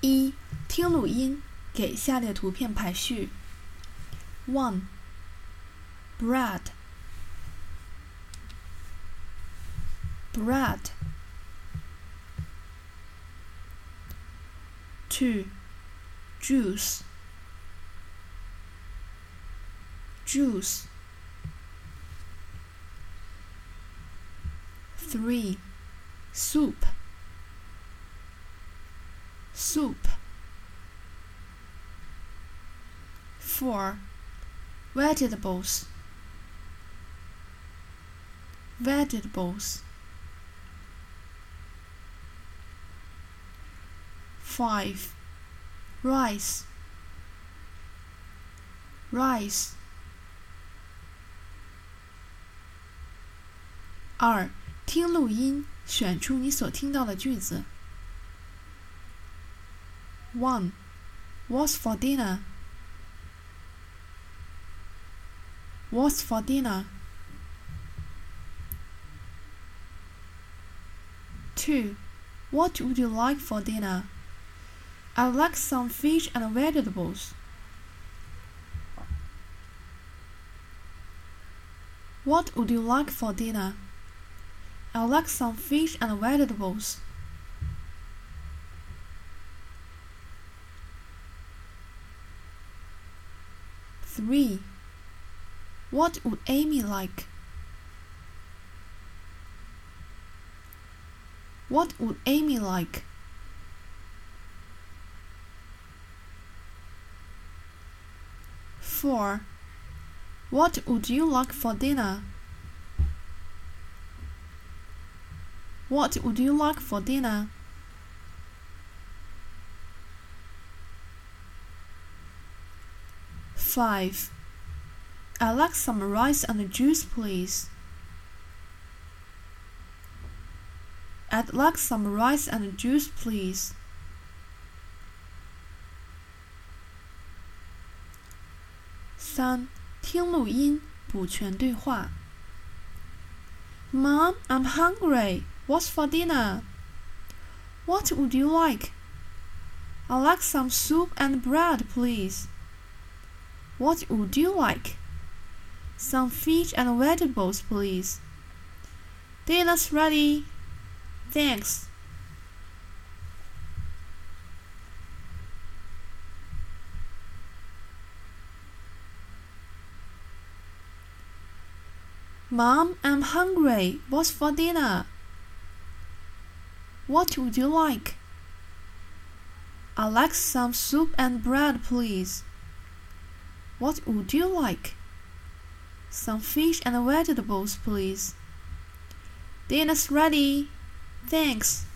一、听录音，给下列图片排序。1. Bread, bread. 2. Juice, juice. 3. Soup, soup. 4. Vegetables, vegetables. 5. Rice, rice. 2. 听录音，选出你所听到的句子。1. What's for dinner? What's for dinner? 2. What would you like for dinner? I'd like some fish and vegetables. What would you like for dinner? I'd like some fish and vegetables. 3. What would Amy like? What would Amy like? 4. What would you like for dinner? What would you like for dinner? 5. I'd like some rice and juice, please. I'd like some rice and juice, please. 3. 听录音，补全对话。Mom, I'm hungry. What's for dinner? What would you like? I'd like some soup and bread, please. What would you like? Some fish and vegetables, please. Dinner's ready. Thanks. Mom, I'm hungry. What's for dinner? What would you like? I'd like some soup and bread, please. What would you like? Some fish and vegetables, please. Dinner's ready. Thanks.